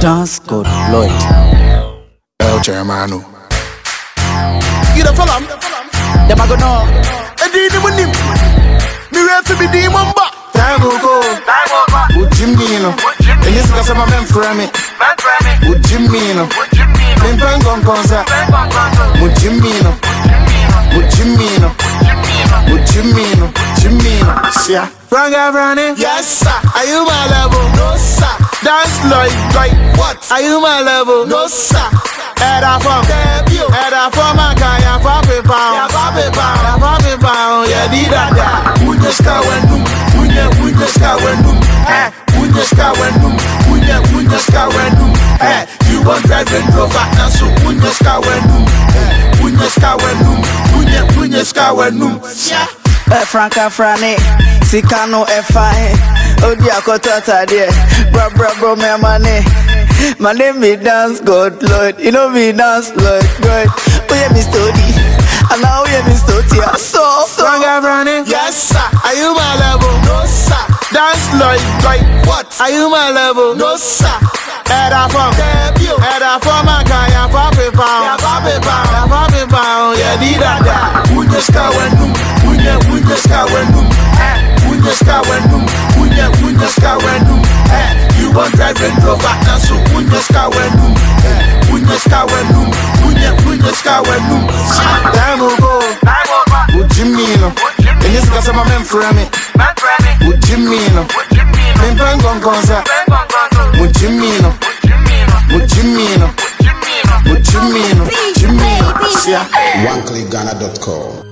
Dance God Lloyd. El Chairmanu. You the follow? Them a go know. I didn't win him. Me ready to be the mamba. Time will go. Would Jimmy no? And this is my man for me. Would Jimmy no? Bang on concert. Would Jimmy no? Would Jimmy no? Would Jimmy no? Jimmy no? Yeah. Franga running. Yes, sir. Are you my level? No, sir. Dance like What? Are you my level? No, sir. Head off from Debut. Head off from my guy. I'm popping pound. I'm popping pound. Yeah, did that. Unyeska wenum. Unyeska wenum. Unyeska wenum. Unyeska wenum. You want drive and Rover now, so unyeska wenum. Unyeska wenum. Unyeska wenum. Yeah. Franca Frane, Sikano F.I. Odia Kotata there, bro, me money. My name is Dance God Lloyd. You know me, Dance Lloyd. Good. Oh, yeah, Mr. D. And now, yeah, Mr. T. So. Franga running. Yes, sir. Are you my level? No, sir. Dance like What? Are you my level? No, sir. Head off from Debut. Head off from my guy. I'm popping pound. I'm popping pound. Yeah, did that. Unyeska wenum. Unyeska wenum. Unyeska wenum. Unyeska wenum. You want drive and Rover now, so unyeska wenum. Unyeska wenum. Unyeska wenum. Time will go. Would Jimmy no? And this is my man for me. Would Jimmy no? Bang on concert. Would Jimmy no? Would Jimmy no? Would Jimmy no? Jimmy no? Yeah. OneClickGhana.com